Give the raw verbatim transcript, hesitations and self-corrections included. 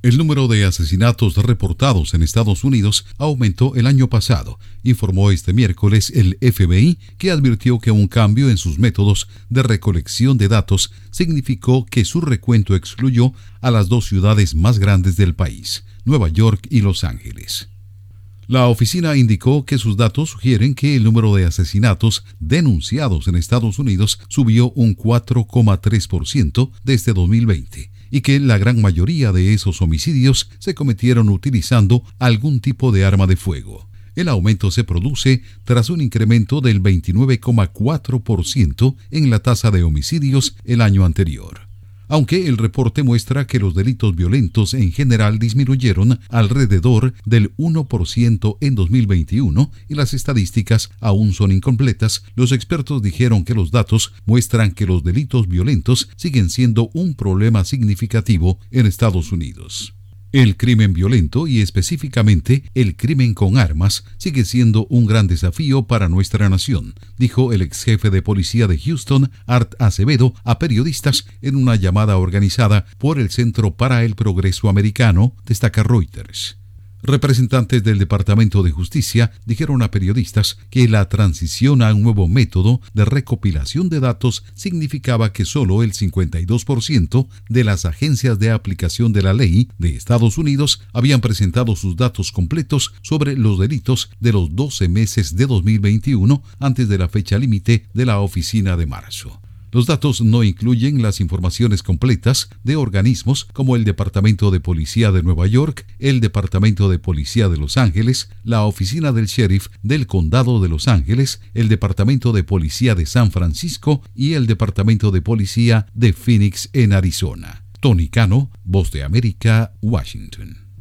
El número de asesinatos reportados en Estados Unidos aumentó el año pasado, informó este miércoles el F B I, que advirtió que un cambio en sus métodos de recolección de datos significó que su recuento excluyó a las dos ciudades más grandes del país, Nueva York y Los Ángeles. La oficina indicó que sus datos sugieren que el número de asesinatos denunciados en Estados Unidos subió un cuatro coma tres por ciento desde dos mil veinte y que la gran mayoría de esos homicidios se cometieron utilizando algún tipo de arma de fuego. El aumento se produce tras un incremento del veintinueve coma cuatro por ciento en la tasa de homicidios el año anterior. Aunque el reporte muestra que los delitos violentos en general disminuyeron alrededor del uno por ciento en dos mil veintiuno y las estadísticas aún son incompletas, los expertos dijeron que los datos muestran que los delitos violentos siguen siendo un problema significativo en Estados Unidos. El crimen violento y específicamente el crimen con armas sigue siendo un gran desafío para nuestra nación, dijo el ex jefe de policía de Houston, Art Acevedo, a periodistas en una llamada organizada por el Centro para el Progreso Americano, destaca Reuters. Representantes del Departamento de Justicia dijeron a periodistas que la transición a un nuevo método de recopilación de datos significaba que solo el cincuenta y dos por ciento de las agencias de aplicación de la ley de Estados Unidos habían presentado sus datos completos sobre los delitos de los doce meses de dos mil veintiuno antes de la fecha límite de la oficina de marzo. Los datos no incluyen las informaciones completas de organismos como el Departamento de Policía de Nueva York, el Departamento de Policía de Los Ángeles, la Oficina del Sheriff del Condado de Los Ángeles, el Departamento de Policía de San Francisco y el Departamento de Policía de Phoenix en Arizona. Tony Cano, Voz de América, Washington.